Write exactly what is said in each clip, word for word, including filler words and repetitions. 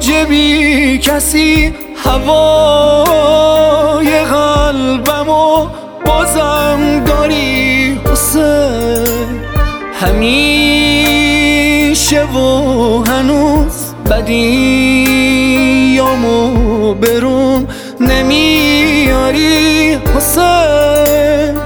بی کسی هوای قلبمو بازم داری حسین، همیشه و هنوز بدیامو برون نمیاری حسین.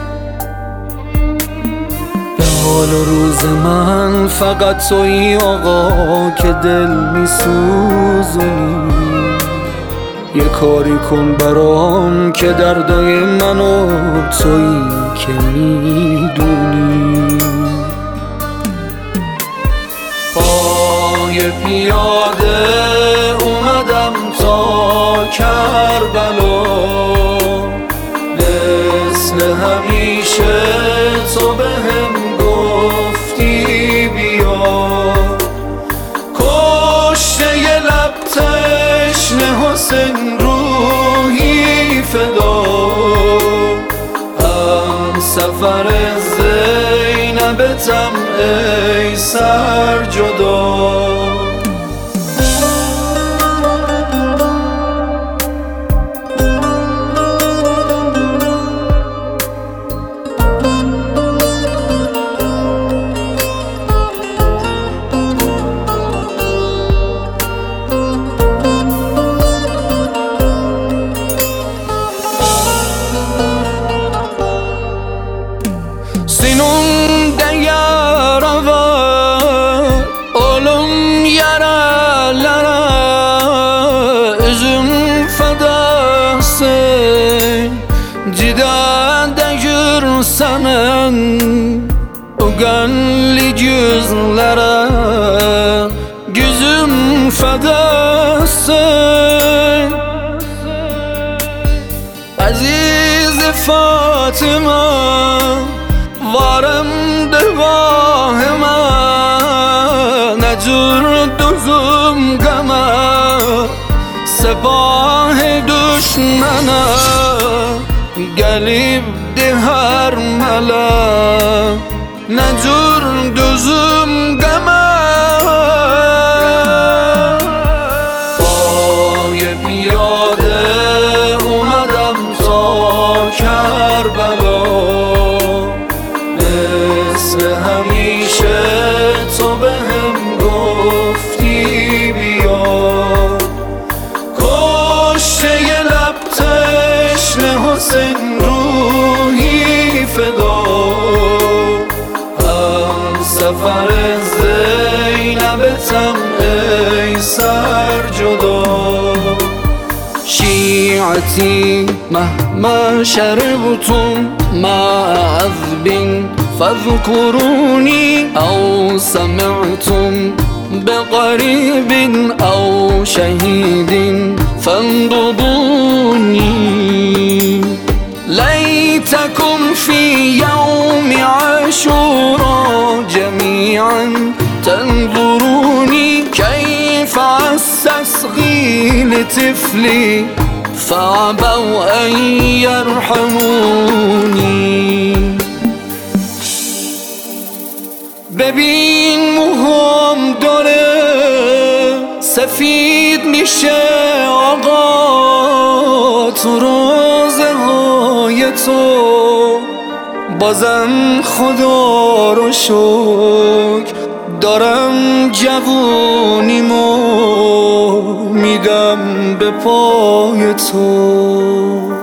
به حال و روز من فقط تویی آقا که دل میسوزونی، یه کاری کن برام که دردای منو تویی که میدونی. پای پیاده اومدم تا کربلا، مثل همیشه تو بهم گفتی بیا، کشته یه لب تشنه حسین روحی فدا، هم سفر زینبتم ای سر جدا. Sinun de yarava oğlum yaralara, üzüm fedasın cidade yürsenin o gönlü yüzlere, gözüm fedasın aziz Fatıma. وارم دواه من نجور دوزم گمه، سپاه دشمنه گلیب ده هر مله، نجور دوزم گمه. پای پیاده اومدم تا کربلا، مثل همیشه تو بهم گفتی بیا، کشته یه لب تشنه حسین روحی فدا، هم سفر زینبتم ای سر جدا. شیعتی مهما شربتم مع عذب فاذكروني أو سمعتم بقريب أو شهيد فانضبوني، ليتكم في يوم عاشوراء جميعا تنظروني، كيف أستسقي لطفلي فأبوا أن يرحموني. ببین موهام داره سفید میشه آقا، تو روزه های تو بازم خدا رو شکر دارم جوونیمو میدم به پای تو.